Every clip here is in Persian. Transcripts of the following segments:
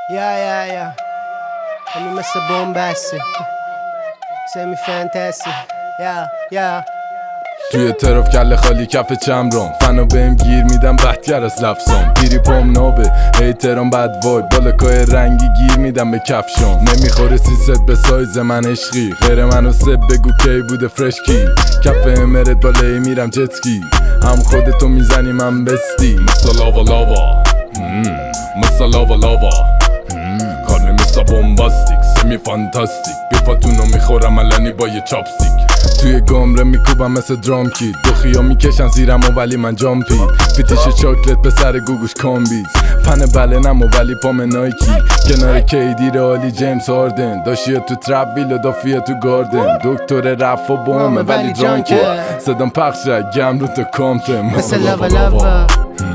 Yeah. همین مثل بومبسته سمی فانتزی Yeah. توی ترف کله خالی کف چمرم فنا بهم گیر میدم بهتر از لفظم پیری پام نابه هیترام بد وای بالکای رنگی گیر میدم به کفشم نمیخوره سیست به سایز من عشقی غیر منو سب بگو کی بوده فرشکی کف امرت بالایی میرم جتکی هم خودتو میزنی من بستی مثل لاوا مثل لاوا کارنه مثل بومباستیک سمی فانتاستیک بیفاتونو میخورم علنی با یه چاپستیک توی گمره میکوبم مثل درام کیت دو خیا میکشن زیرم و ولی من جامپی فیتیش چاکلت به سر گوگوش کامبیز فن بلنم و ولی پام نایکی کنار کیدی رالی جیمز هاردن داشیه تو ترپ ویل دافیه تو گاردن دکتر رف و بومه ولی درانکه صدام پخشه گم رو تو کامته مثل لاوا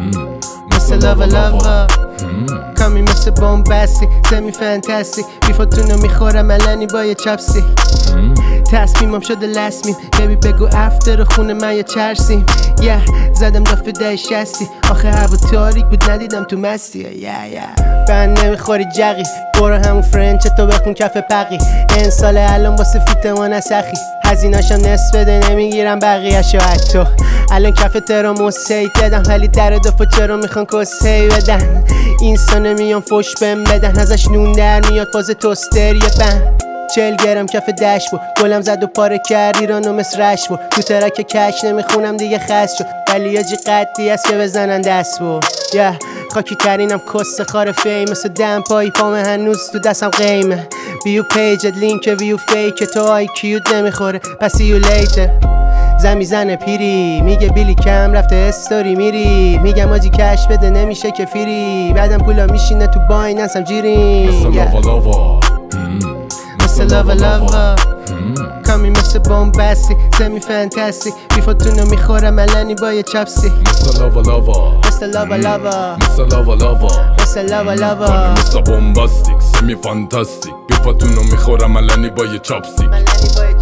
کامی مثل بومبستی سمی فانتزی بیفاتونو میخورم علنی با یه چاپستیک تصمیمم شده لسمیم ببی بگو افتر خونه من یا چرسیم زدم دافه 1060 آخه هوا تاریک بود ندیدم تو مستی بند نمیخوری جقی برو همون فرنچ تو بخون کف پقی این سال الان واسه فیت ما نسخی هزیناشم نصف بده نمیگیرم بقیهشو حتی الان کف ترامو سیت دادم ولی در دفعه چرا میخوان کسی بدن اینسان میان فش بهم بدن ازش نون در میاد فاز توستر یه بند 40 گرم کف دش بود گلم زد و پاره کرد ایرانو مثل رش بود تو ترک کش نمیخونم دیگه خست شد ولی یاجی قدی هست که بزنن دست بود خاکی ترینم کس خار فیم مثل دم پایی پام هنوز تو دستم قیمه بیو پیجت لینک ویو فیک تو آی کیوت نمیخوره پس یو لیته زنه پیری میگه بیلی کم رفته استوری میری میگم آجی کش بده نمیشه که فیری بعدم پولا میشینه تو بایننسم جیرین مثل لاوا کامی مثل بومبستی سمی فانتزی بیفاتونو میخورم علنی با یه چاپستیک مثل لاوا مثل بومباستیک سمی فانتاستیک بیفاتونو میخورم علنی با یه چاپستیک